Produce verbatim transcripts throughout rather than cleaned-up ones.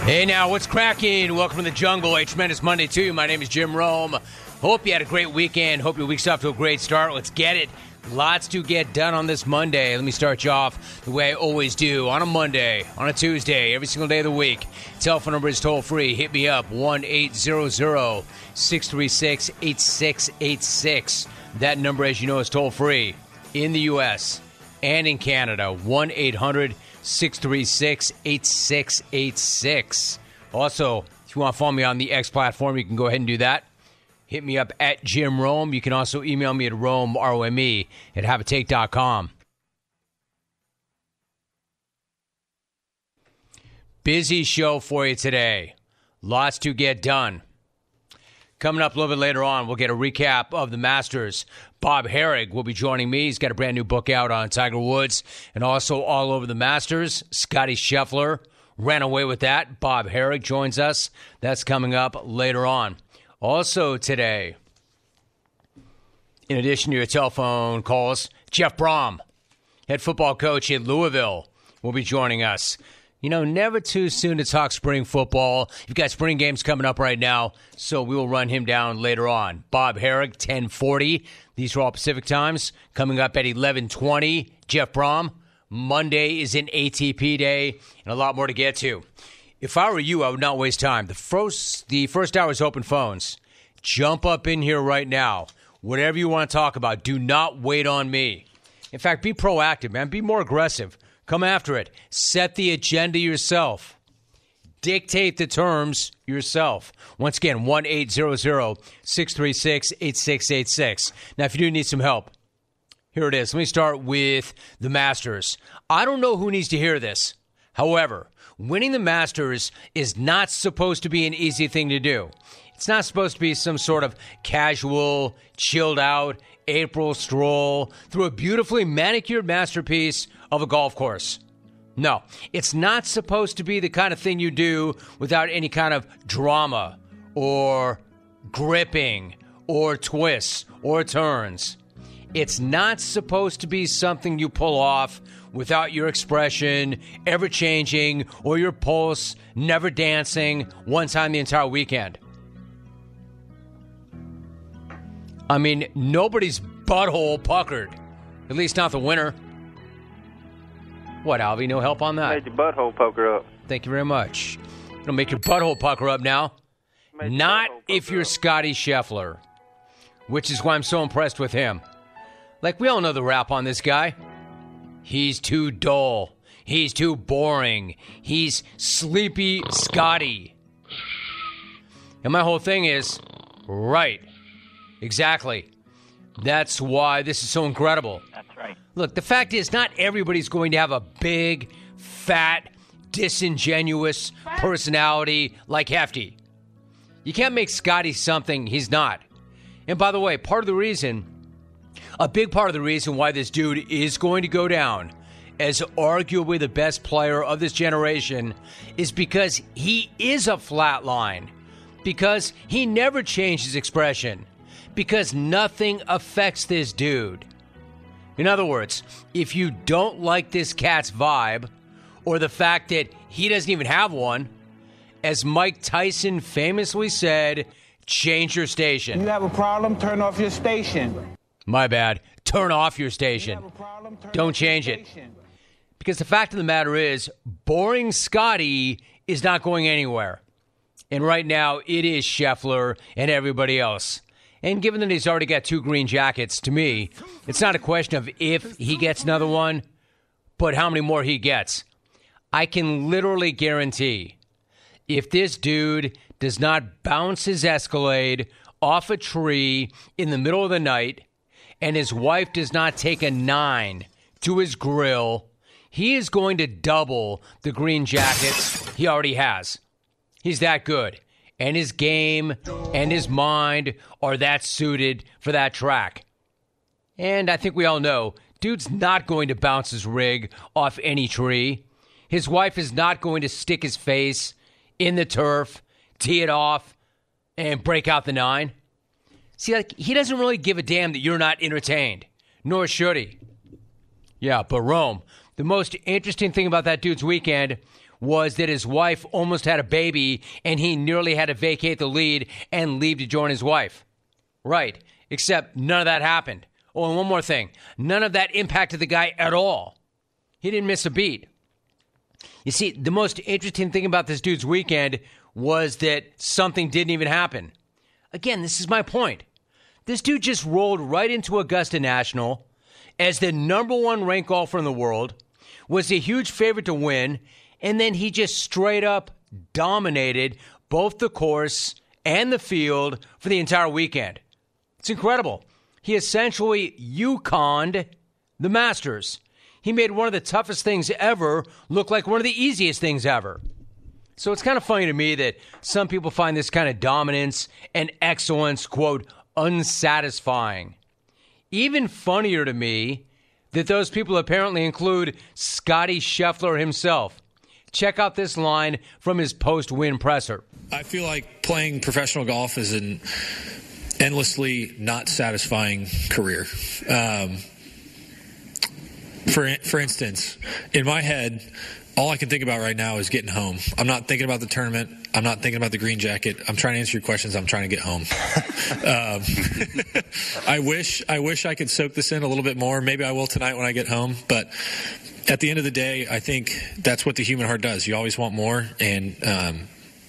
Hey now, what's cracking? Welcome to the jungle. A tremendous Monday to you. My name is Jim Rome. Hope you had a great weekend. Hope your week's off to a great start. Let's get it. Lots to get done on this Monday. Let me start you off the way I always do. On a Monday, on a Tuesday, every single day of the week. Telephone number is toll free. Hit me up, one eight hundred, six three six, eight six eight six. That number, as you know, is toll free in the U S and in Canada. one eight hundred, six three six, eight six eight six. Also, if you want to follow me on the X platform, you can go ahead and do that. Hit me up at Jim Rome. You can also email me at Rome, R O M E, at have a take dot com. Busy show for you today. Lots to get done. Coming up a little bit later on, we'll get a recap of the Masters. Bob Harig will be joining me. He's got a brand new book out on Tiger Woods and also all over the Masters. Scotty Scheffler ran away with that. Bob Harig joins us. That's coming up later on. Also today, in addition to your telephone calls, Jeff Brom, head football coach at Louisville, will be joining us. You know, never too soon to talk spring football. You've got spring games coming up right now, so we will run him down later on. Bob Harig, ten forty. These are all Pacific times. Coming up at eleven twenty, Jeff Brom. Monday is an A T P day, and a lot more to get to. If I were you, I would not waste time. The first the first hour is open phones. Jump up in here right now. Whatever you want to talk about, do not wait on me. In fact, be proactive, man. Be more aggressive. Come after it. Set the agenda yourself. Dictate the terms yourself. Once again, one eight hundred, six three six, eight six eight six. Now, if you do need some help, here it is. Let me start with the Masters. I don't know who needs to hear this. However, winning the Masters is not supposed to be an easy thing to do. It's not supposed to be some sort of casual, chilled out April stroll through a beautifully manicured masterpiece of a golf course. No, it's not supposed to be the kind of thing you do without any kind of drama or gripping or twists or turns. It's not supposed to be something you pull off without your expression ever changing or your pulse never dancing one time the entire weekend. I mean, nobody's butthole puckered. At least not the winner. What, Alvy? No help on that? Made your butthole pucker up. Thank you very much. It'll make your butthole pucker up now. Made Not your if you're up. Scotty Scheffler, which is why I'm so impressed with him. Like, we all know the rap on this guy. He's too dull. He's too boring. He's sleepy Scotty. And my whole thing is, right. Exactly. That's why this is so incredible. That's right. Look, the fact is, not everybody's going to have a big, fat, disingenuous personality like Hefty. You can't make Scotty something he's not. And by the way, part of the reason, a big part of the reason why this dude is going to go down as arguably the best player of this generation is because he is a flat line. Because he never changed his expression. Because nothing affects this dude. In other words, if you don't like this cat's vibe, or the fact that he doesn't even have one, as Mike Tyson famously said, change your station. You have a problem, turn off your station. My bad. Turn off your station. You have a problem, turn Don't off your change it. station. Because the fact of the matter is, boring Scotty is not going anywhere. And right now, it is Scheffler and everybody else. And given that he's already got two green jackets, to me, it's not a question of if he gets another one, but how many more he gets. I can literally guarantee if this dude does not bounce his Escalade off a tree in the middle of the night and his wife does not take a nine to his grill, he is going to double the green jackets he already has. He's that good. And his game and his mind are that suited for that track. And I think we all know, dude's not going to bounce his rig off any tree. His wife is not going to stick his face in the turf, tee it off, and break out the nine. See, like, he doesn't really give a damn that you're not entertained, nor should he. Yeah, but Rome, the most interesting thing about that dude's weekend was that his wife almost had a baby and he nearly had to vacate the lead and leave to join his wife. Right, except none of that happened. Oh, and one more thing. None of that impacted the guy at all. He didn't miss a beat. You see, the most interesting thing about this dude's weekend was that something didn't even happen. Again, this is my point. This dude just rolled right into Augusta National as the number one ranked golfer in the world, was a huge favorite to win, and then he just straight up dominated both the course and the field for the entire weekend. It's incredible. He essentially Yukonned the Masters. He made one of the toughest things ever look like one of the easiest things ever. So it's kind of funny to me that some people find this kind of dominance and excellence, quote, unsatisfying. Even funnier to me that those people apparently include Scotty Scheffler himself. Check out this line from his post-win presser. I feel like playing professional golf is an endlessly not satisfying career. Um, for for instance, in my head, all I can think about right now is getting home. I'm not thinking about the tournament. I'm not thinking about the green jacket. I'm trying to answer your questions. I'm trying to get home. um, I wish I wish I could soak this in a little bit more. Maybe I will tonight when I get home. But at the end of the day, I think that's what the human heart does. You always want more, and um,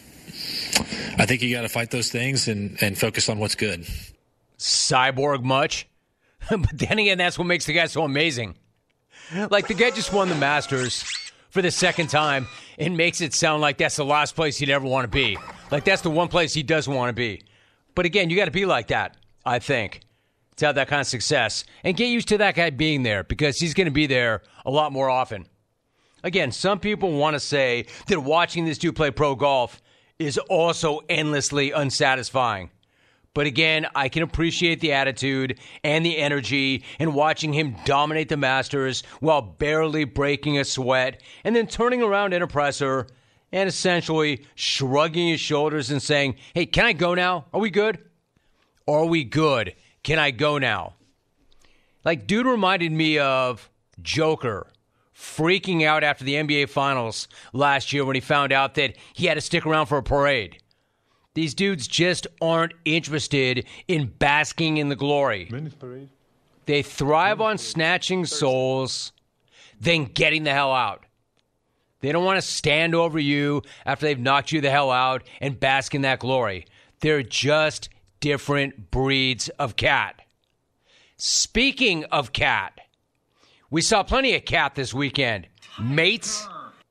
I think you got to fight those things and, and focus on what's good. Cyborg much? But then again, that's what makes the guy so amazing. Like, the guy just won the Masters for the second time and makes it sound like that's the last place he'd ever want to be. Like, that's the one place he doesn't want to be. But again, you got to be like that, I think, to have that kind of success. And get used to that guy being there, because he's going to be there a lot more often. Again, some people want to say that watching this dude play pro golf is also endlessly unsatisfying. But again, I can appreciate the attitude and the energy and watching him dominate the Masters while barely breaking a sweat and then turning around in a presser and essentially shrugging his shoulders and saying, hey, can I go now? Are we good? Are we good? Can I go now? Like, dude reminded me of Joker freaking out after the N B A Finals last year when he found out that he had to stick around for a parade. These dudes just aren't interested in basking in the glory. They thrive on snatching souls, then getting the hell out. They don't want to stand over you after they've knocked you the hell out and bask in that glory. They're just different breeds of cat. Speaking of cat, we saw plenty of cat this weekend. Mates.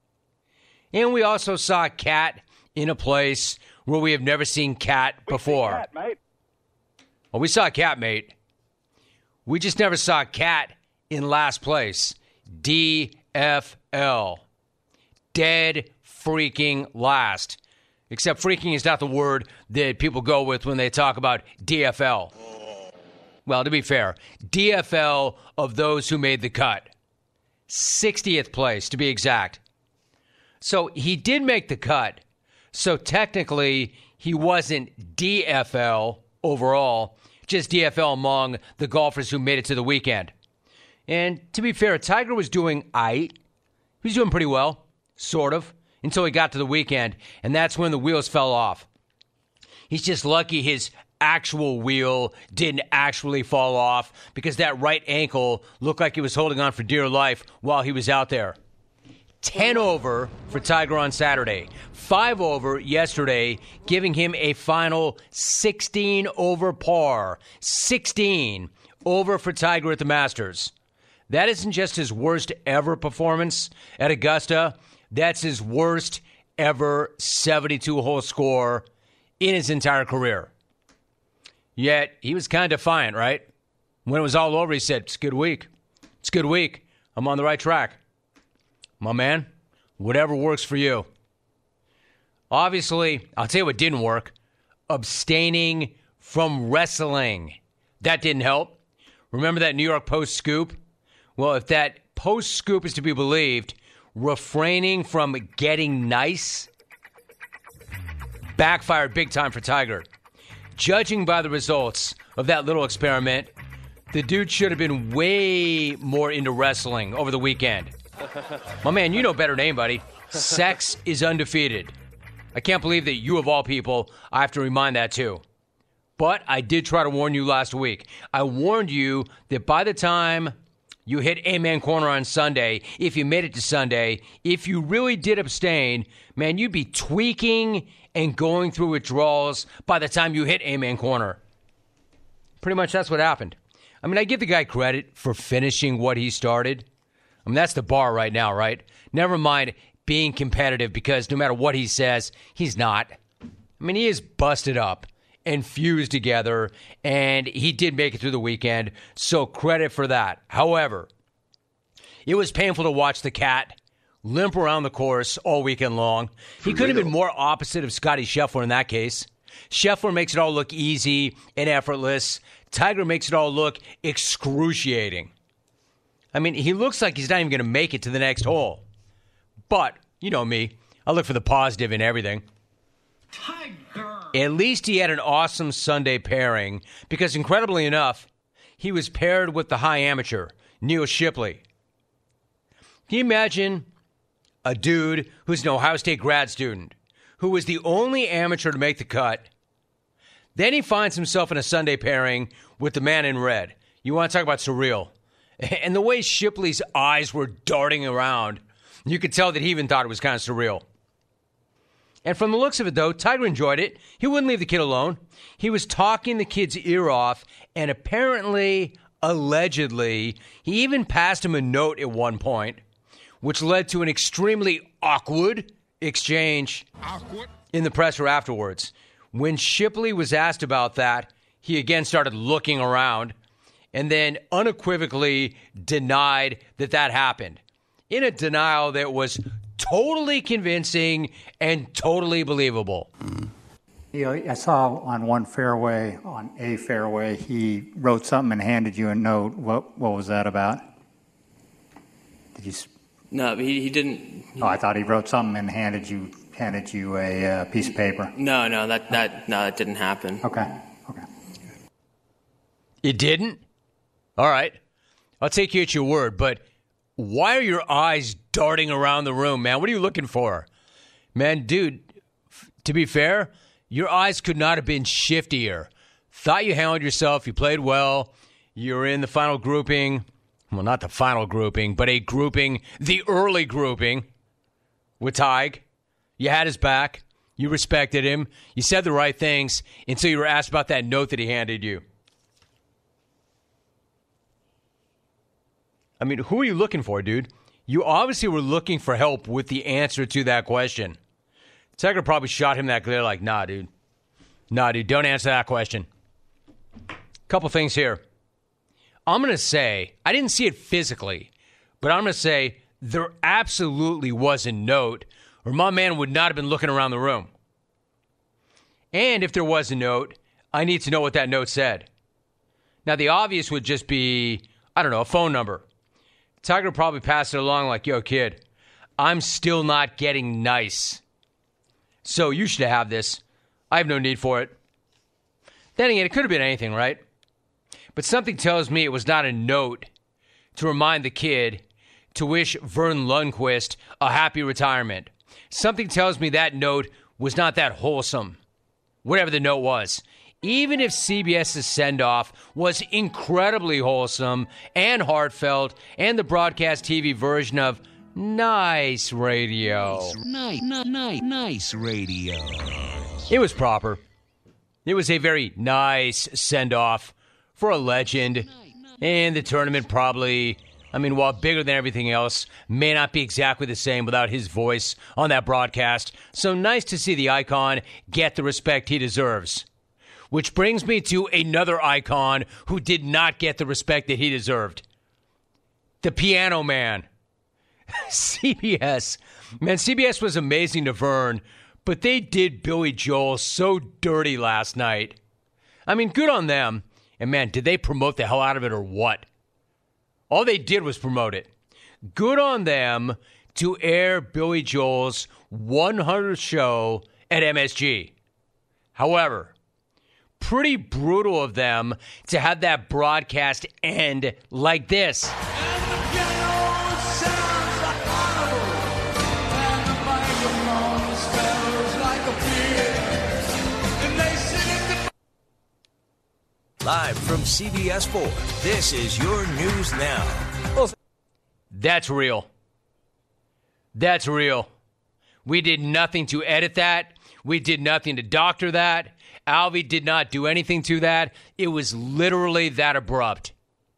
And we also saw cat in a place where we have never seen cat before. Cat, mate. Well, we saw cat, mate. We just never saw cat in last place. D F L. Dead freaking last. Except freaking is not the word that people go with when they talk about D F L. Well, to be fair, D F L of those who made the cut. sixtieth place, to be exact. So he did make the cut. So technically, he wasn't D F L overall, just D F L among the golfers who made it to the weekend. And to be fair, Tiger was doing aight. He was doing pretty well, sort of, until he got to the weekend, and that's when the wheels fell off. He's just lucky his actual wheel didn't actually fall off, because that right ankle looked like he was holding on for dear life while he was out there. ten over for Tiger on Saturday. five over yesterday, giving him a final sixteen over par. sixteen over for Tiger at the Masters. That isn't just his worst ever performance at Augusta. That's his worst ever seventy-two hole score in his entire career. Yet, he was kind of defiant, right? When it was all over, he said, it's a good week. It's a good week. I'm on the right track. My man, whatever works for you. Obviously, I'll tell you what didn't work. Abstaining from wrestling. That didn't help. Remember that New York Post scoop? Well, if that Post scoop is to be believed, refraining from getting nice backfired big time for Tiger. Judging by the results of that little experiment, the dude should have been way more into wrestling over the weekend. My man, you know better than anybody. Sex is undefeated. I can't believe that you, of all people, I have to remind that too. But I did try to warn you last week. I warned you that by the time you hit Amen Corner on Sunday, if you made it to Sunday, if you really did abstain, man, you'd be tweaking and going through withdrawals by the time you hit Amen Corner. Pretty much that's what happened. I mean, I give the guy credit for finishing what he started. I mean, that's the bar right now, right? Never mind being competitive, because no matter what he says, he's not. I mean, he is busted up and fused together, and he did make it through the weekend, so credit for that. However, it was painful to watch the cat limp around the course all weekend long. He could have been more opposite of Scotty Scheffler in that case. Scheffler makes it all look easy and effortless. Tiger makes it all look excruciating. I mean, he looks like he's not even going to make it to the next hole. But, you know me, I look for the positive in everything. Tiger! At least he had an awesome Sunday pairing, because incredibly enough, he was paired with the high amateur, Neil Shipley. Can you imagine a dude who's an Ohio State grad student, who was the only amateur to make the cut? Then he finds himself in a Sunday pairing with the man in red. You want to talk about surreal. And the way Shipley's eyes were darting around, you could tell that he even thought it was kind of surreal. And from the looks of it, though, Tiger enjoyed it. He wouldn't leave the kid alone. He was talking the kid's ear off, and apparently, allegedly, he even passed him a note at one point, which led to an extremely awkward exchange awkward. in the presser afterwards. When Shipley was asked about that, he again started looking around and then unequivocally denied that that happened, in a denial that was totally convincing and totally believable. You know, I saw on one fairway, on a fairway, he wrote something and handed you a note. What what was that about? Did you? No, he he didn't. He, oh, I thought he wrote something and handed you handed you a uh, piece of paper. No, no, that that no, that didn't happen. Okay, okay. It didn't? All right, I'll take you at your word, but why are your eyes darting around the room, man? What are you looking for? Man, dude, f- to be fair, your eyes could not have been shiftier. Thought you handled yourself. You played well. You're in the final grouping. Well, not the final grouping, but a grouping, the early grouping with Tig. You had his back. You respected him. You said the right things until you were asked about that note that he handed you. I mean, who are you looking for, dude? You obviously were looking for help with the answer to that question. Tiger probably shot him that glare like, nah, dude. Nah, dude, don't answer that question. Couple things here. I'm going to say, I didn't see it physically, but I'm going to say there absolutely was a note, or my man would not have been looking around the room. And if there was a note, I need to know what that note said. Now, the obvious would just be, I don't know, a phone number. Tiger probably passed it along like, yo, kid, I'm still not getting nice, so you should have this. I have no need for it. Then again, it could have been anything, right? But something tells me it was not a note to remind the kid to wish Vern Lundquist a happy retirement. Something tells me that note was not that wholesome, whatever the note was. Even if CBS's send-off was incredibly wholesome and heartfelt, and the broadcast T V version of nice radio. Nice, nice, nice, nice radio. It was proper. It was a very nice send-off for a legend. And the tournament probably, I mean, while bigger than everything else, may not be exactly the same without his voice on that broadcast. So nice to see the icon get the respect he deserves. Which brings me to another icon who did not get the respect that he deserved. The Piano Man. C B S. Man, C B S was amazing to Vern, but they did Billy Joel so dirty last night. I mean, good on them. And man, did they promote the hell out of it or what? All they did was promote it. Good on them to air Billy Joel's one hundredth show at M S G. However, pretty brutal of them to have that broadcast end like this. And the piano sounds like Live from C B S four, this is your News Now. That's real. That's real. We did nothing to edit that. We did nothing to doctor that. Alvy did not do anything to that. It was literally that abrupt.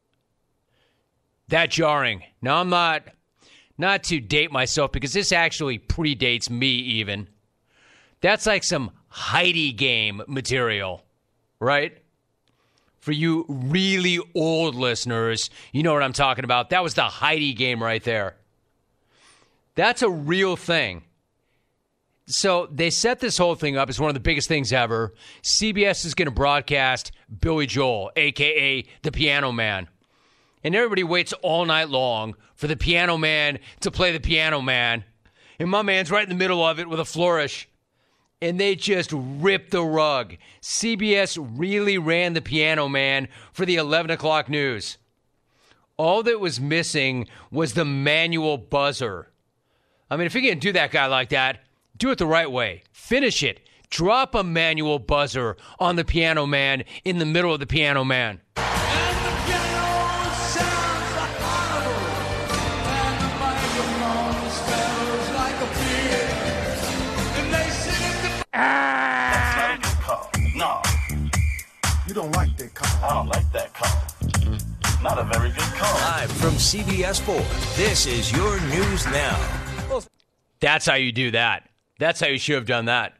That jarring. Now, I'm not, not to date myself, because this actually predates me even. That's like some Heidi game material, right? For you really old listeners, you know what I'm talking about. That was the Heidi game right there. That's a real thing. So they set this whole thing up as one of the biggest things ever. C B S is going to broadcast Billy Joel, a k a the Piano Man. And everybody waits all night long for the Piano Man to play the Piano Man. And my man's right in the middle of it with a flourish. And they just ripped the rug. C B S really ran the Piano Man for the eleven o'clock news. All that was missing was the manual buzzer. I mean, if you're going to do that guy like that, do it the right way. Finish it. Drop a manual buzzer on the Piano Man in the middle of the Piano Man. Ah! That's not a good call. No. You don't like that call. I don't like that call. Not a very good call. Live from C B S four, this is your News Now. That's how you do that. That's how you should have done that.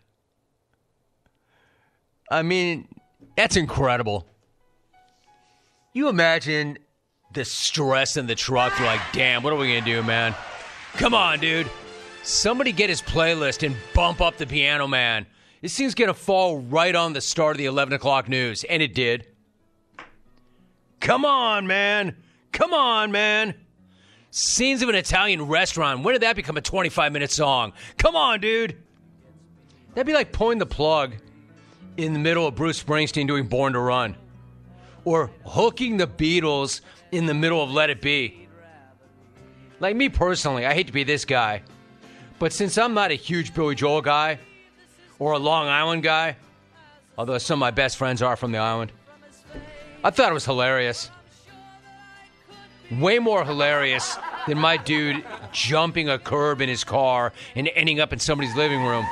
I mean, that's incredible. You imagine the stress in the truck. You're like, damn, what are we going to do, man? Come on, dude. Somebody get his playlist and bump up the Piano Man. This thing's going to fall right on the start of the eleven o'clock news. And it did. Come on, man. Come on, man. Scenes of an Italian restaurant. When did that become a twenty-five minute song? Come on, dude. That'd be like pulling the plug in the middle of Bruce Springsteen doing Born to Run. Or hooking the Beatles in the middle of Let It Be. Like me personally, I hate to be this guy. But since I'm not a huge Billy Joel guy, or a Long Island guy, although some of my best friends are from the island, I thought it was hilarious. Way more hilarious than my dude jumping a curb in his car and ending up in somebody's living room.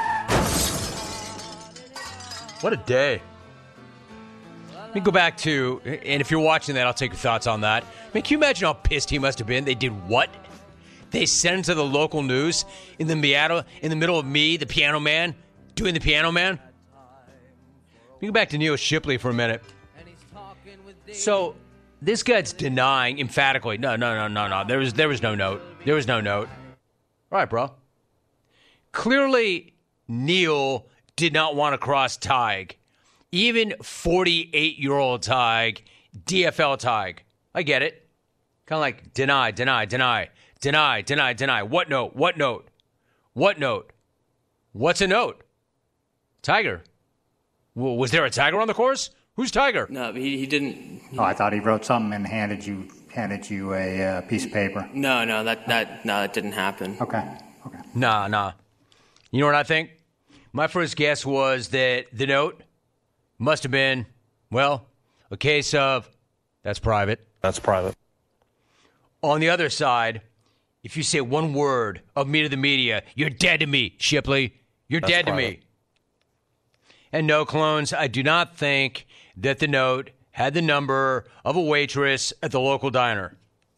What a day. Let me go back to, and if you're watching that, I'll take your thoughts on that. I mean, can you imagine how pissed he must have been? They did what? They sent him to the local news in the Miata, in the middle of me, the Piano Man, doing the Piano Man? Let me go back to Neil Shipley for a minute. So, this guy's denying emphatically, no, no, no, no, no, there was, there was no note. There was no note. All right, bro. Clearly, Neil did not want to cross Tig. Even forty-eight-year-old Tig, D F L Tig. I get it. Kind of like deny, deny, deny, deny, deny, deny. What note? What note? What note? What's a note? Tiger. Well, was there a tiger on the course? Who's Tiger? No, he, he didn't. He, Oh, I thought he wrote something and handed you handed you a uh, piece of paper. no, no, that that no, that didn't happen. Okay. Okay. Nah, nah. You know what I think? My first guess was that the note must have been, well, a case of, that's private. That's private. On the other side, if you say one word of me to the media, you're dead to me, Shipley. You're That's dead private. to me. And no, Clones, I do not think that the note had the number of a waitress at the local diner.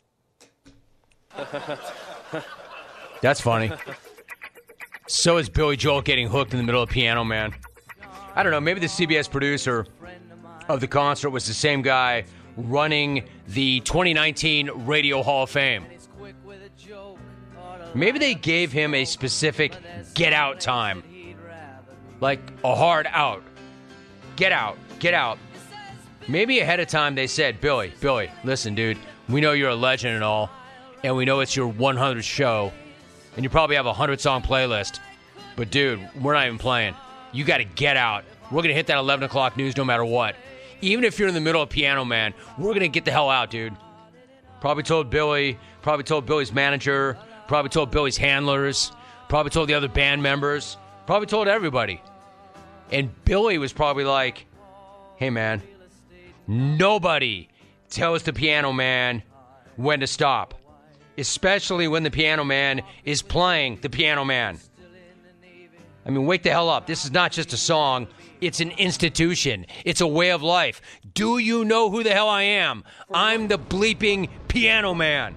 That's funny. So is Billy Joel getting hooked in the middle of Piano Man. I don't know, maybe the C B S producer of the concert was the same guy running the twenty nineteen Radio Hall of Fame. Maybe they gave him a specific get out time. Like a hard out. Get out. Get out. Maybe ahead of time they said, Billy, Billy, listen, dude, we know you're a legend and all, and we know it's your one hundredth show, and you probably have a one hundred song playlist, but dude, we're not even playing. You got to get out. We're going to hit that eleven o'clock news no matter what. Even if you're in the middle of Piano Man, we're going to get the hell out, dude. Probably told Billy, probably told Billy's manager, probably told Billy's handlers, probably told the other band members, probably told everybody. And Billy was probably like, hey, man, Nobody tells the piano man when to stop, especially when the piano man is playing the piano man. I mean, wake the hell up. This is not just a song. It's an institution. It's a way of life. Do you know who the hell I am? I'm the bleeping piano man.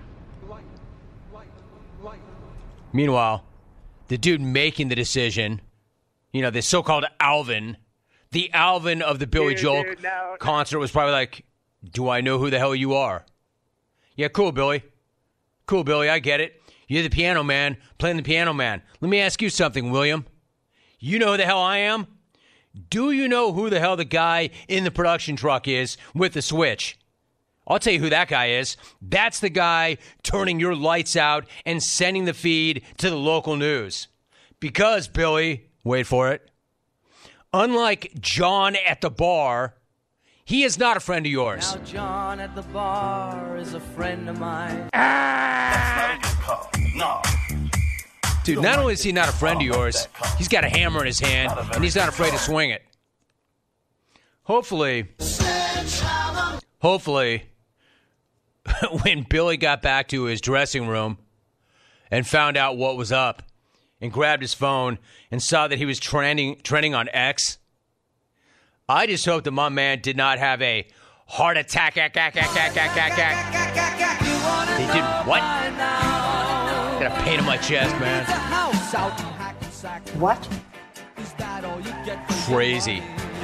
Meanwhile, the dude making the decision, you know, the so-called Alvin, the Alvin of the Billy Dude, Joel dude, no. concert was probably like, do I know who the hell you are? Yeah, cool, Billy. Cool, Billy, I get it. You're the piano man playing the piano man. Let me ask you something, William. You know who the hell I am? Do you know who the hell the guy in the production truck is with the switch? I'll tell you who that guy is. That's the guy turning your lights out and sending the feed to the local news. Because, Billy, wait for it, unlike John at the bar, he is not a friend of yours. Now John at the bar is a friend of mine. That's not a good call. No. Dude, not only is he not a friend of yours, he's got a hammer in his hand, and he's not afraid to swing it. Hopefully, hopefully, when Billy got back to his dressing room and found out what was up and grabbed his phone and saw that he was trending trending on X, I just hope that my man did not have a heart attack. He did what? Got a pain in my chest, man. What? Crazy.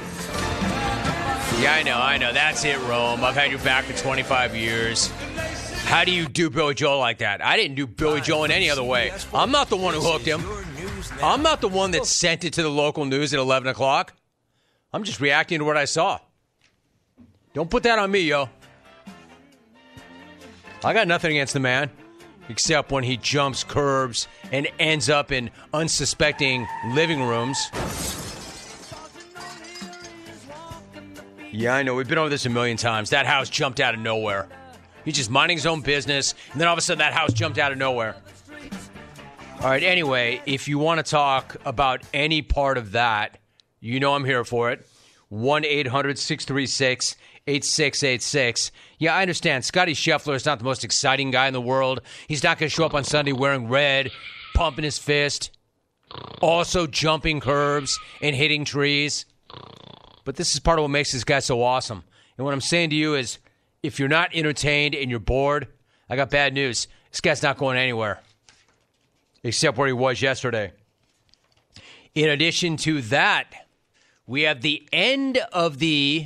Yeah, I know, I know. That's it, Rome. I've had your back for twenty-five years. How do you do Billy Joel like that? I didn't do Billy Joel in any other way. I'm not the one who hooked him. I'm not the one that sent it to the local news at eleven o'clock. I'm just reacting to what I saw. Don't put that on me, yo. I got nothing against the man, except when he jumps curbs and ends up in unsuspecting living rooms. Yeah, I know. We've been over this a million times. That house jumped out of nowhere. He's just minding his own business, and then all of a sudden that house jumped out of nowhere. All right, anyway, if you want to talk about any part of that, you know I'm here for it. one eight hundred six three six eight six eight six. Yeah, I understand. Scotty Scheffler is not the most exciting guy in the world. He's not going to show up on Sunday wearing red, pumping his fist, also jumping curbs and hitting trees. But this is part of what makes this guy so awesome. And what I'm saying to you is, if you're not entertained and you're bored, I got bad news. This guy's not going anywhere, except where he was yesterday. In addition to that, we have the end of the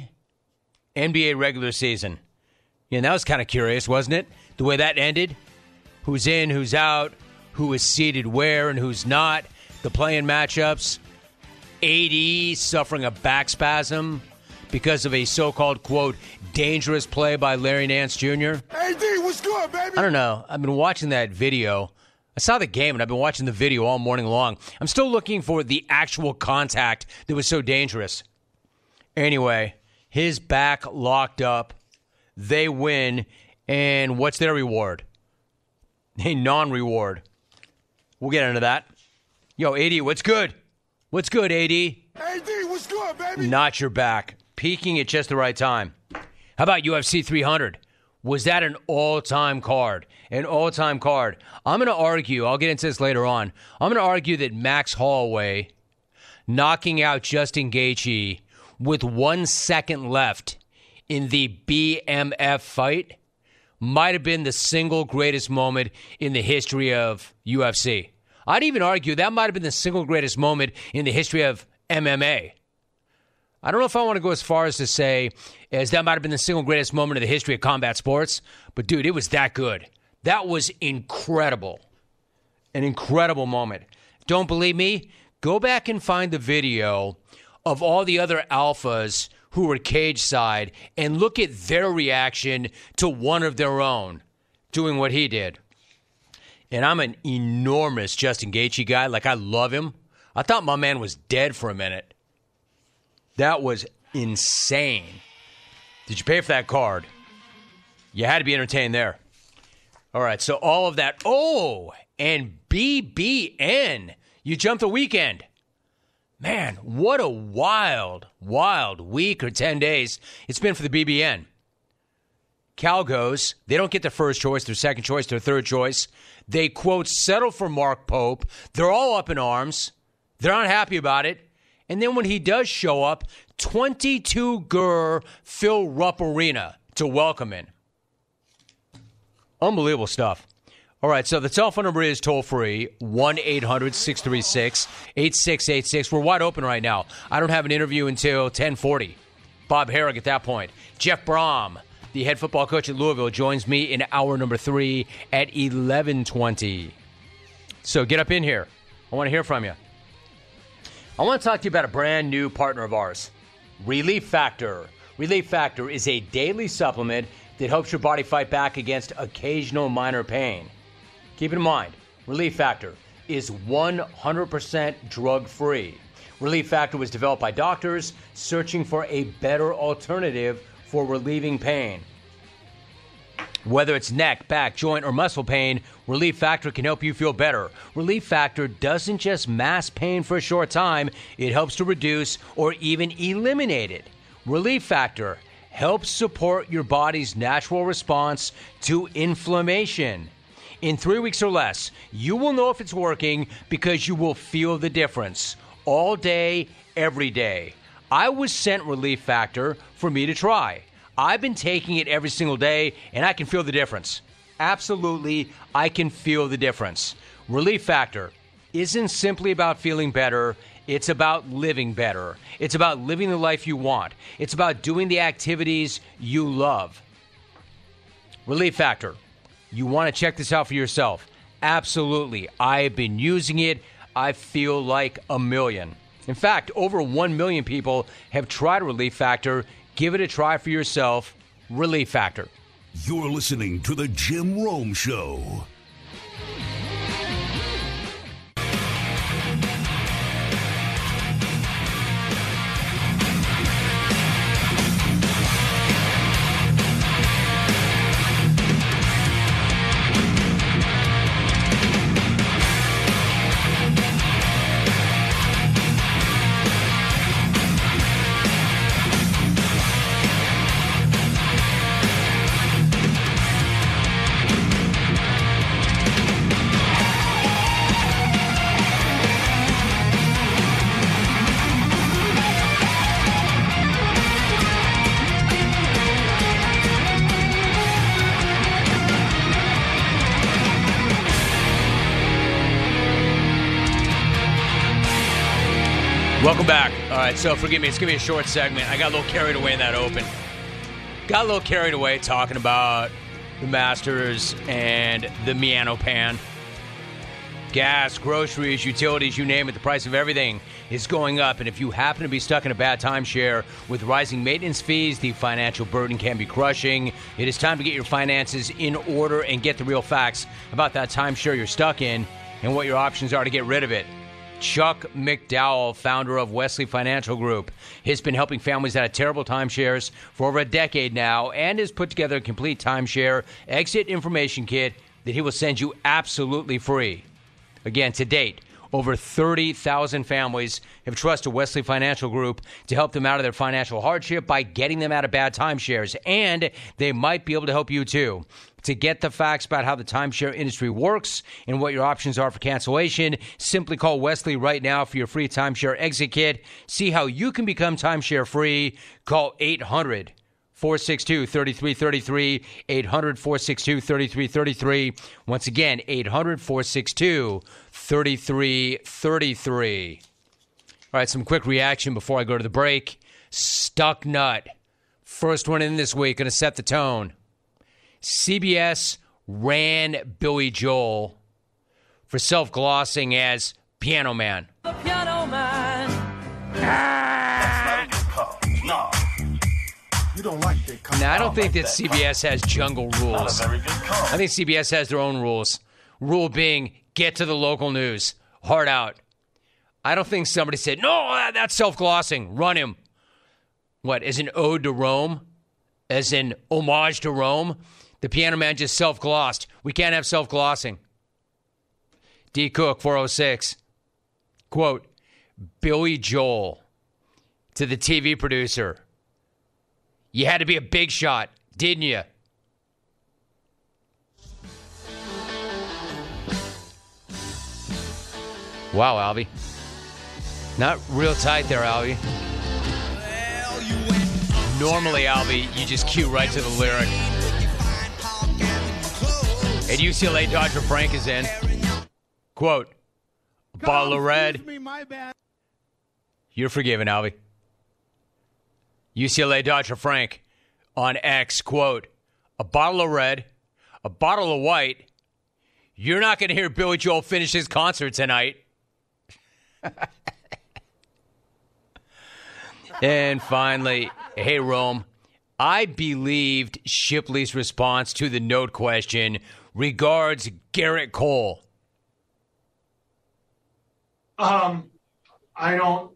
N B A regular season. Yeah, that was kind of curious, wasn't it? The way that ended. Who's in, who's out, who is seated where and who's not. The play-in matchups. A D suffering a back spasm because of a so-called, quote, dangerous play by Larry Nance Junior A D, what's good, baby? I don't know. I've been watching that video. I saw the game, and I've been watching the video all morning long. I'm still looking for the actual contact that was so dangerous. Anyway, his back locked up. They win, and what's their reward? A non-reward. We'll get into that. Yo, A D, what's good? What's good, A D? A D, what's good, baby? Not your back. Peaking at just the right time. How about U F C three hundred? Was that an all-time card? An all-time card. I'm going to argue, I'll get into this later on, I'm going to argue that Max Holloway knocking out Justin Gaethje with one second left in the B M F fight might have been the single greatest moment in the history of U F C. I'd even argue that might have been the single greatest moment in the history of M M A. I don't know if I want to go as far as to say as that might have been the single greatest moment in the history of combat sports, but dude, it was that good. That was incredible. An incredible moment. Don't believe me? Go back and find the video of all the other alphas who were cage side and look at their reaction to one of their own doing what he did. And I'm an enormous Justin Gaethje guy. Like, I love him. I thought my man was dead for a minute. That was insane. Did you pay for that card? You had to be entertained there. All right, so all of that. Oh, and B B N. You jumped the weekend. Man, what a wild, wild week or ten days it's been for the B B N. Cal goes. They don't get their first choice, their second choice, their third choice. They, quote, settle for Mark Pope. They're all up in arms. They're not happy about it. And then when he does show up, twenty-two ger Phil Rupp Arena to welcome him. Unbelievable stuff. All right, so the telephone number is toll-free, one eight hundred six three six eight six eight six. We're wide open right now. I don't have an interview until ten forty. Bob Herrig at that point. Jeff Brom, the head football coach at Louisville, joins me in hour number three at eleven twenty. So get up in here. I want to hear from you. I want to talk to you about a brand new partner of ours, Relief Factor. Relief Factor is a daily supplement that helps your body fight back against occasional minor pain. Keep in mind, Relief Factor is one hundred percent drug-free. Relief Factor was developed by doctors searching for a better alternative for relieving pain. Whether it's neck, back, joint, or muscle pain, Relief Factor can help you feel better. Relief Factor doesn't just mask pain for a short time, it helps to reduce or even eliminate it. Relief Factor helps support your body's natural response to inflammation. In three weeks or less, you will know if it's working because you will feel the difference all day, every day. I was sent Relief Factor for me to try. I've been taking it every single day, and I can feel the difference. Absolutely, I can feel the difference. Relief Factor isn't simply about feeling better. It's about living better. It's about living the life you want. It's about doing the activities you love. Relief Factor. You want to check this out for yourself? Absolutely. I have been using it. I feel like a million. In fact, over one million people have tried Relief Factor. Give it a try for yourself. Relief Factor. You're listening to The Jim Rome Show. Welcome back. All right, so forgive me. It's going to be a short segment. I got a little carried away in that open. Got a little carried away talking about the Masters and the Miano Pan. Gas, groceries, utilities, you name it, the price of everything is going up. And if you happen to be stuck in a bad timeshare with rising maintenance fees, the financial burden can be crushing. It is time to get your finances in order and get the real facts about that timeshare you're stuck in and what your options are to get rid of it. Chuck McDowell, founder of Wesley Financial Group, has been helping families out of terrible timeshares for over a decade now and has put together a complete timeshare exit information kit that he will send you absolutely free. Again, to date, over thirty thousand families have trusted Wesley Financial Group to help them out of their financial hardship by getting them out of bad timeshares, and they might be able to help you too. To get the facts about how the timeshare industry works and what your options are for cancellation, simply call Wesley right now for your free timeshare exit kit. See how you can become timeshare free. Call eight hundred, four six two, three three three three, eight hundred, four six two, three three three three. Once again, eight hundred, four six two, three three three three. All right, some quick reaction before I go to the break. Stuck Nut. First one in this week, going to set the tone. C B S ran Billy Joel for self-glossing as Piano Man. The Piano Man. That's not a good call. No. You don't like that call. Now, I don't think like that C B S has jungle rules. Not a very good call. I think C B S has their own rules. Rule being, get to the local news. Hard out. I don't think somebody said, no, that, that's self-glossing. Run him. What, as an ode to Rome? As an homage to Rome? The Piano Man just self-glossed. We can't have self-glossing. D. Cook, four oh six. Quote, Billy Joel to the T V producer, "You had to be a big shot, didn't you?" Wow, Albie. Not real tight there, Albie. Normally, Albie, you just cue right to the lyric. And U C L A Dodger Frank is in. Quote, "A bottle of red." You're forgiven, Albie. U C L A Dodger Frank on X, quote, "A bottle of red, a bottle of white. You're not going to hear Billy Joel finish his concert tonight." And finally, hey, Rome, I believed Shipley's response to the note question regards Garrett Cole. Um, I don't,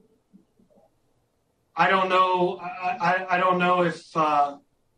I don't know. I, I, I don't know if, uh,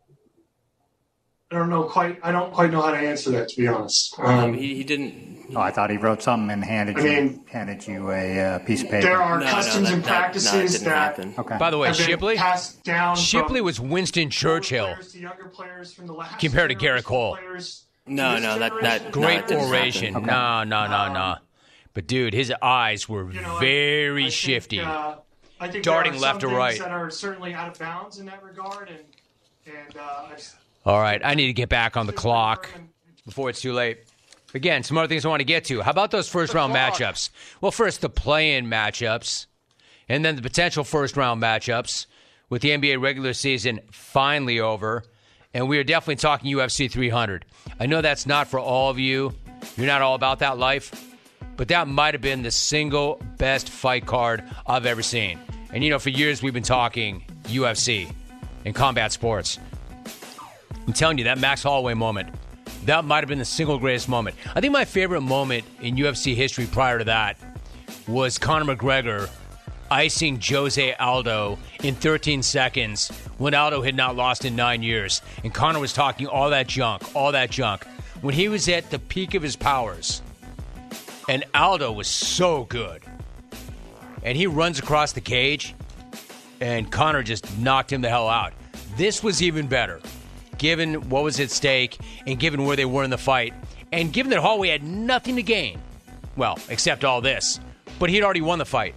I don't know quite, I don't quite know how to answer that, to be honest. Um, Um, he, he didn't. Oh, I thought he wrote something and handed I you mean, handed you a uh, piece of paper. there are No, no, customs that- and that- no, it practices didn't that happen. Okay. By the way, have been Shipley, passed down Shipley from was Winston older Churchill players to younger players from the last compared to Garrett generation Cole. players to No, this no, that generation. that Great no, it didn't oration. happen. No, no, no, no. But, dude, his eyes were You know, I- very I think, shifty. uh, I think Darting there are left some or right. things that are certainly out of bounds in that regard, and and uh, I just, All right, I need to get back on the clock before it's too late. Again, some other things I want to get to. How about those first-round matchups? Well, first, the play-in matchups, and then the potential first-round matchups with the N B A regular season finally over. And we are definitely talking U F C three hundred. I know that's not for all of you. You're not all about that life. But that might have been the single best fight card I've ever seen. And, you know, for years we've been talking U F C and combat sports. I'm telling you, that Max Holloway moment, that might have been the single greatest moment. I think my favorite moment in U F C history prior to that was Conor McGregor icing Jose Aldo in thirteen seconds when Aldo had not lost in nine years. And Conor was talking all that junk, all that junk. When he was at the peak of his powers, and Aldo was so good. And he runs across the cage, and Conor just knocked him the hell out. This was even better, given what was at stake and given where they were in the fight, and given that Holloway had nothing to gain. Well, except all this. But he'd already won the fight.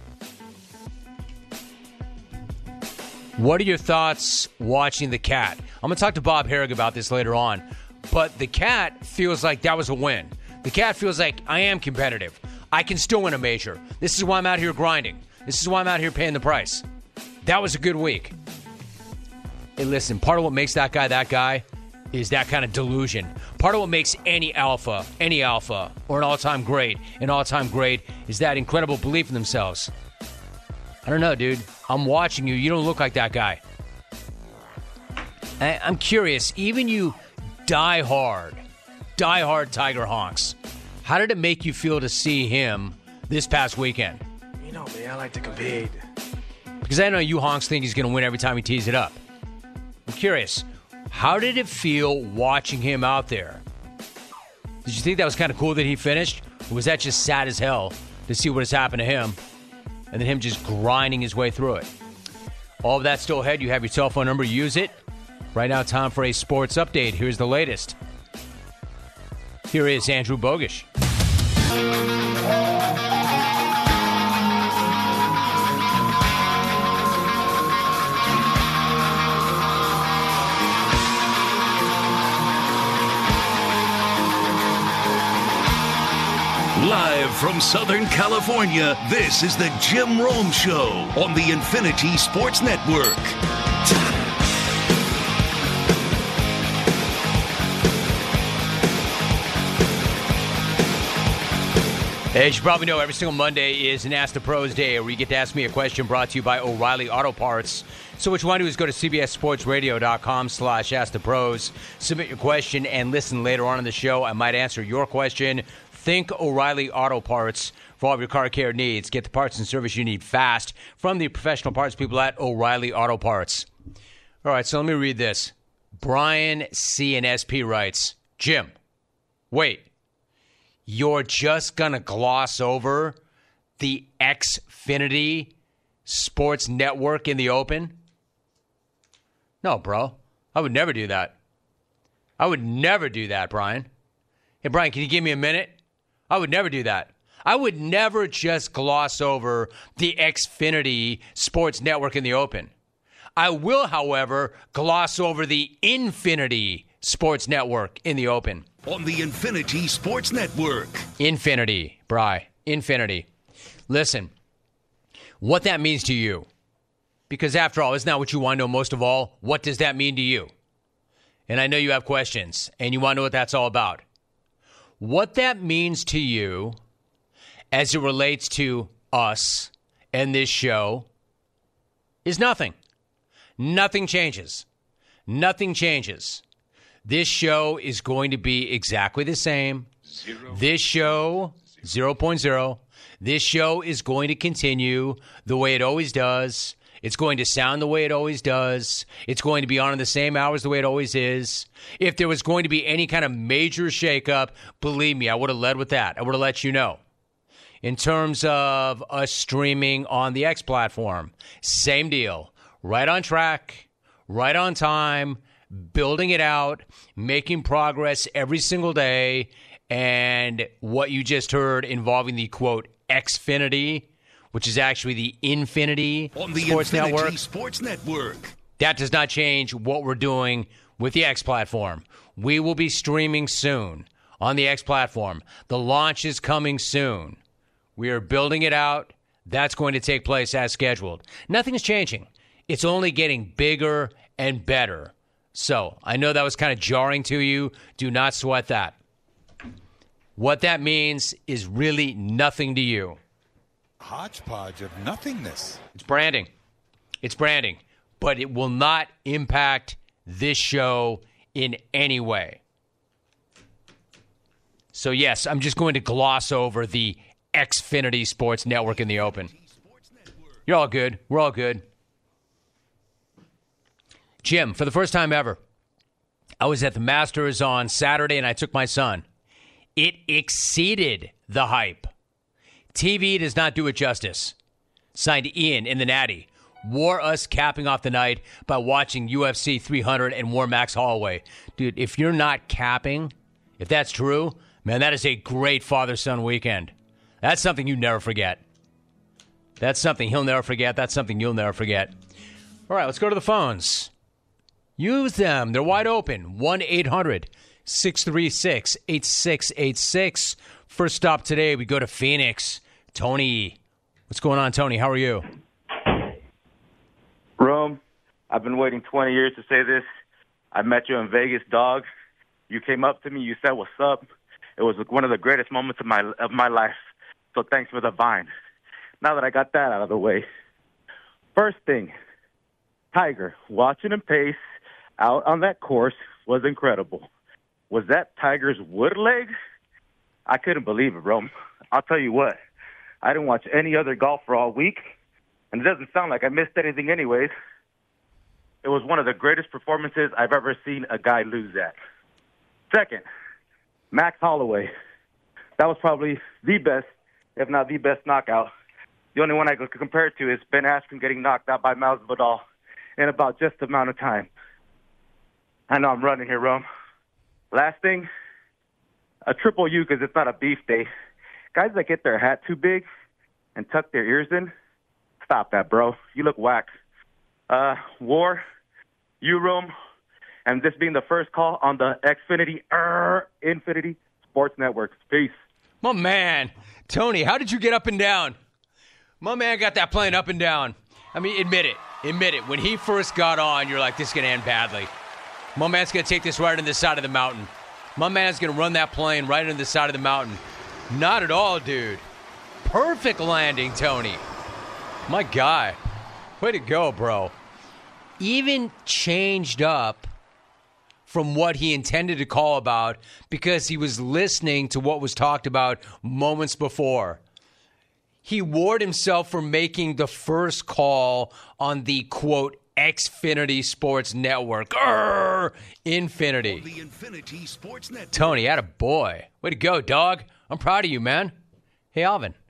What are your thoughts watching the Cat? I'm going to talk to Bob Herrig about this later on. But the Cat feels like that was a win. The Cat feels like I am competitive. I can still win a major. This is why I'm out here grinding. This is why I'm out here paying the price. That was a good week. Hey, listen, part of what makes that guy that guy is that kind of delusion. Part of what makes any alpha, any alpha, or an all-time great, an all-time great, is that incredible belief in themselves. I don't know, dude. I'm watching you. You don't look like that guy. I, I'm curious, even you die-hard, die-hard Tiger honks, how did it make you feel to see him this past weekend? You know me, I like to compete. Because I know you honks think he's going to win every time he tees it up. I'm curious, how did it feel watching him out there? Did you think that was kind of cool that he finished? Or was that just sad as hell to see what has happened to him and then him just grinding his way through it? All of that still ahead. You have your cell phone number. Use it. Right now, time for a sports update. Here's the latest. Here is Andrew Bogish. Live from Southern California, this is the Jim Rome Show on the Infinity Sports Network. As you probably know, every single Monday is an Ask the Pros Day, where you get to ask me a question brought to you by O'Reilly Auto Parts. So what you want to do is go to cbssportsradio.com slash ask the pros, submit your question, and listen later on in the show. I might answer your question. Think O'Reilly Auto Parts for all of your car care needs. Get the parts and service you need fast from the professional parts people at O'Reilly Auto Parts. All right, so let me read this. Brian C. and S P writes, Jim, wait. You're just going to gloss over the Xfinity Sports Network in the open? No, bro. I would never do that. I would never do that, Brian. Hey, Brian, can you give me a minute? I would never do that. I would never just gloss over the Xfinity Sports Network in the open. I will, however, gloss over the Infinity Sports Network in the open. On the Infinity Sports Network. Infinity, Bri. Infinity. Listen, what that means to you. Because after all, isn't that what you want to know most of all? What does that mean to you? And I know you have questions, and you want to know what that's all about. What that means to you as it relates to us and this show is nothing. Nothing changes. Nothing changes. This show is going to be exactly the same. Zero. This show, zero point zero. This show is going to continue the way it always does. It's going to sound the way it always does. It's going to be on in the same hours the way it always is. If there was going to be any kind of major shakeup, believe me, I would have led with that. I would have let you know. In terms of us streaming on the X platform, same deal. Right on track, right on time, building it out, making progress every single day. And what you just heard involving the, quote, Xfinity, which is actually the Infinity on the Sports Infinity Network. Sports Network. That does not change what we're doing with the X platform. We will be streaming soon on the X platform. The launch is coming soon. We are building it out. That's going to take place as scheduled. Nothing's changing. It's only getting bigger and better. So I know that was kind of jarring to you. Do not sweat that. What that means is really nothing to you. Hodgepodge of nothingness. It's branding. It's branding. But it will not impact this show in any way. So, yes, I'm just going to gloss over the Xfinity Sports Network in the open. You're all good. We're all good. Jim, for the first time ever, I was at the Masters on Saturday and I took my son. It exceeded the hype. T V does not do it justice. Signed Ian in the Natty. Wore us capping off the night by watching U F C three hundred and wore Max Holloway. Dude, if you're not capping, if that's true, man, that is a great father-son weekend. That's something you never forget. That's something he'll never forget. That's something you'll never forget. All right, let's go to the phones. Use them. They're wide open. one eight hundred six three six eight six eight six. First stop today, we go to Phoenix. Tony. What's going on, Tony? How are you? Rome, I've been waiting twenty years to say this. I met you in Vegas, dog. You came up to me. You said, what's up? It was one of the greatest moments of my of my life. So thanks for the vine. Now that I got that out of the way. First thing, Tiger, watching him pace out on that course was incredible. Was that Tiger's wood leg? I couldn't believe it, Rome. I'll tell you what. I didn't watch any other golfer all week, and it doesn't sound like I missed anything anyways. It was one of the greatest performances I've ever seen a guy lose at. Second, Max Holloway. That was probably the best, if not the best knockout. The only one I could compare it to is Ben Askren getting knocked out by Masvidal in about just the amount of time. I know I'm running here, Rome. Last thing, a triple U because it's not a beef day. Guys that get their hat too big and tuck their ears in, stop that, bro. You look whack. Uh, War, you, Rome, and this being the first call on the Xfinity, er, Infinity Sports Network. Peace. My man, Tony, how did you get up and down? My man got that plane up and down. I mean, admit it. Admit it. When he first got on, you're like, this is going to end badly. My man's going to take this right on the side of the mountain. My man's going to run that plane right into the side of the mountain. Not at all, dude. Perfect landing, Tony. My guy. Way to go, bro. Even changed up from what he intended to call about because he was listening to what was talked about moments before. He warned himself from making the first call on the, quote, Xfinity Sports Network. Urgh, Infinity. The Infinity Sports Network. Tony, atta boy. Way to go, dog. I'm proud of you, man. Hey, Alvin.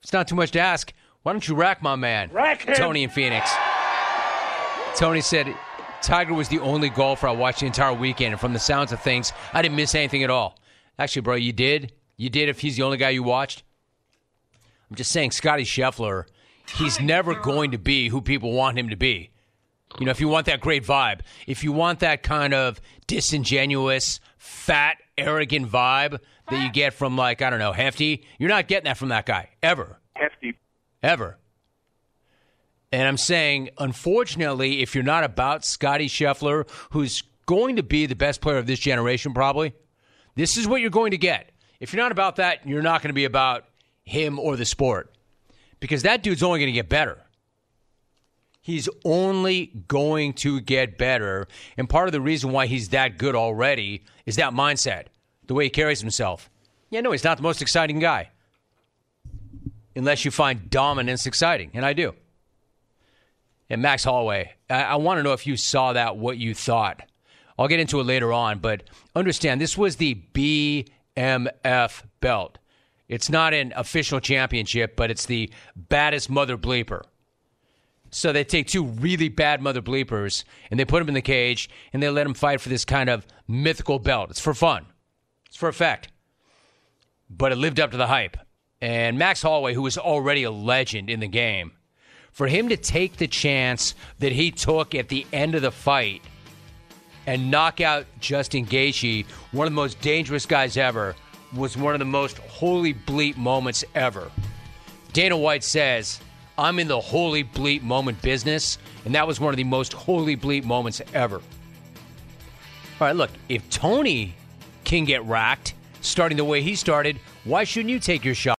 it's not too much to ask. Why don't you rack my man, Rack him. Tony in Phoenix? Tony said Tiger was the only golfer I watched the entire weekend, and from the sounds of things, I didn't miss anything at all. Actually, bro, you did. You did if he's the only guy you watched. I'm just saying, Scottie Scheffler, he's never going to be who people want him to be. You know, if you want that great vibe, if you want that kind of disingenuous, fat, arrogant vibe that you get from, like, I don't know, Hefty, you're not getting that from that guy, ever. Hefty. Ever. And I'm saying, unfortunately, if you're not about Scottie Scheffler, who's going to be the best player of this generation probably, this is what you're going to get. If you're not about that, you're not going to be about him or the sport. Because that dude's only going to get better. He's only going to get better. And part of the reason why he's that good already is that mindset, the way he carries himself. Yeah, no, he's not the most exciting guy. Unless you find dominance exciting. And I do. And Max Holloway, I, I want to know if you saw that, what you thought. I'll get into it later on, but understand this was the B M F belt. It's not an official championship, but it's the baddest mother bleeper. So they take two really bad mother bleepers, and they put them in the cage, and they let them fight for this kind of mythical belt. It's for fun. It's for effect. But it lived up to the hype. And Max Holloway, who was already a legend in the game, for him to take the chance that he took at the end of the fight and knock out Justin Gaethje, one of the most dangerous guys ever, was one of the most holy bleep moments ever. Dana White says, I'm in the holy bleep moment business, and that was one of the most holy bleep moments ever. All right, look, if Tony can get racked, starting the way he started, why shouldn't you take your shot?